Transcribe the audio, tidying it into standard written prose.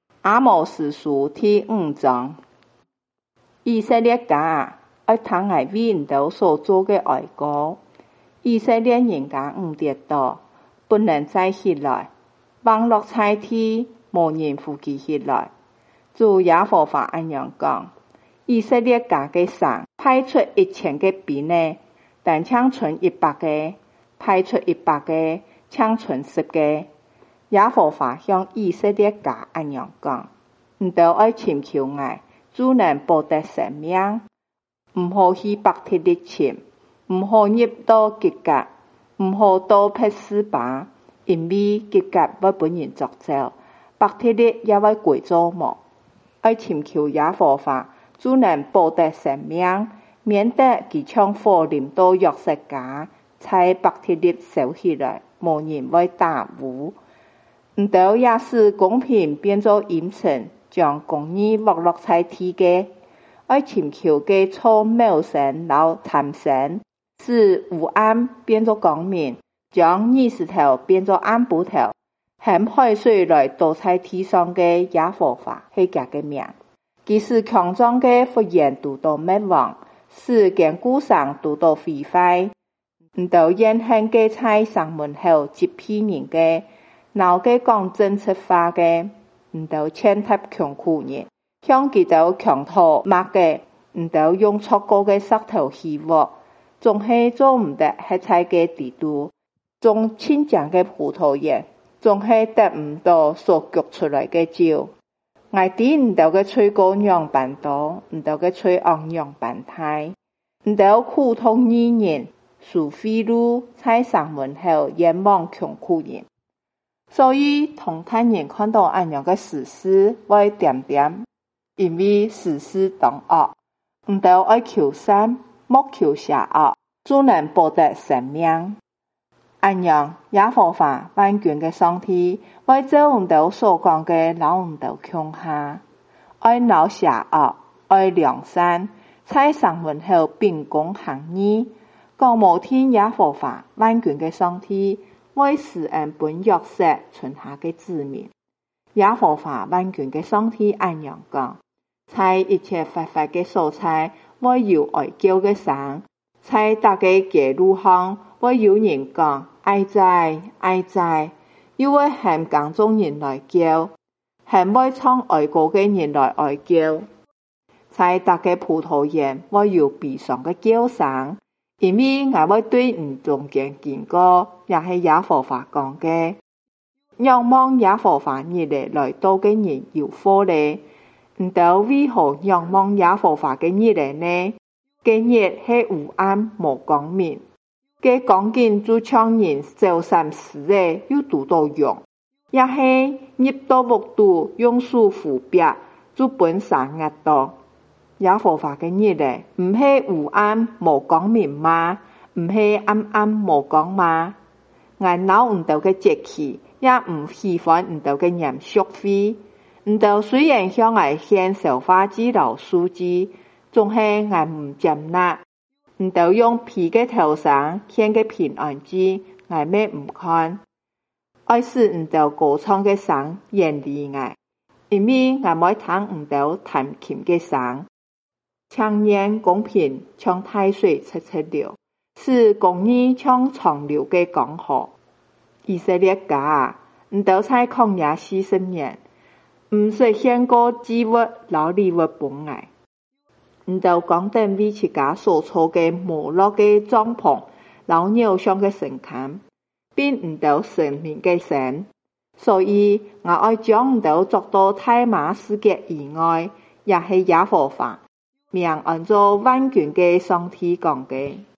阿摩司書第5章，以色列家愛聽我為因兜所做的哀歌。以色列人家跌倒，不能再起來，放落在地，無人扶起起來。主耶和華安樣講：以色列家的神派出1000個兵呢，但搶存100個；派出100個，搶存10個。耶和華向以色列家安樣講：唔兜愛尋求我，主能保得性命，唔好去白鐵的尋，唔好入到吉甲，唔好到別是巴，因為吉甲會本人作走，白鐵的也會歸做無。愛尋求耶和華，主能保得性命，免得佢像火臨到約瑟家，在白鐵的燒起來，無人會打污。唔兜也使公平變作陰沉，將公義沒落在地嘅。愛尋求嘅錯謬神老貪神，使烏暗變作光明，將日頭頭變作暗晡頭，含海水來倒在地上嘅耶和華係佢嘅名。佢使強壯嘅福源獨到滅亡，使堅固上獨到毀壞。唔兜怨恨嘅在城門口擊騙人嘅，鬧嘅講真實話嘅，唔兜踐踏窮苦人，向佢兜強討罵嘅，唔兜用戳過嘅石頭起鑊，總係做唔得喺在嘅地度，種清淨嘅葡萄園，總係得唔到所焗出來嘅酒。我啲唔兜嘅吹歌樣般多，唔兜嘅吹昂樣般大，唔兜苦痛義人，樹非路在城門口眼望窮苦人。所以同他人看到安樣嘅事實，會點點，因為事實當惡，唔兜愛求善，莫求邪惡，主能保得性命。安樣耶和華萬軍嘅上帝，為做唔兜所講嘅留唔兜強下，愛鬧邪惡，愛良善，在城門口秉公行義，講無聽耶和華萬軍嘅上帝，為施恩本約瑟存下嘅子民。耶和華萬軍嘅上帝安樣講：在一切發發嘅所在，會有哀叫嘅聲；在大家街路上，會有人講哀哉哀哉，又會喊耕種人來叫，喊會唱哀歌嘅人來哀叫。在大家葡萄園，會有悲傷嘅叫聲。因為我會對唔中間經過，也係耶和華講嘅。仰望耶和華日嚟來到嘅人有福咧，唔兜為何仰望耶和華嘅日嚟呢？嘅日係烏暗無光明，嘅光景就像人走山時咧，又拄到用，也係入到木度用手扶壁，就本山壓到。耶和華嘅日嚟，唔係烏暗無光明嘛，唔係暗暗無光嘛。我鬧唔到嘅節氣，也唔喜歡唔到嘅嚴肅會。唔到雖然向我獻燒化祭留素祭，總係我唔接納。唔到用皮嘅頭上獻嘅平安祭，我咩唔看。愛使唔到歌唱嘅聲遠離我，因為我冇聽唔到彈琴嘅聲。強言公平，像大水赤赤流，使公義像長流嘅江河。以色列家唔兜在曠野40年，唔實現過祭物老禮物本愛，唔兜講等為自家所造嘅摩洛嘅帳篷，老鳥上嘅神龕，並唔兜神明嘅神。所以我愛將唔兜作到太馬世界以外，也係耶和華。命按照萬軍嘅上帝講嘅。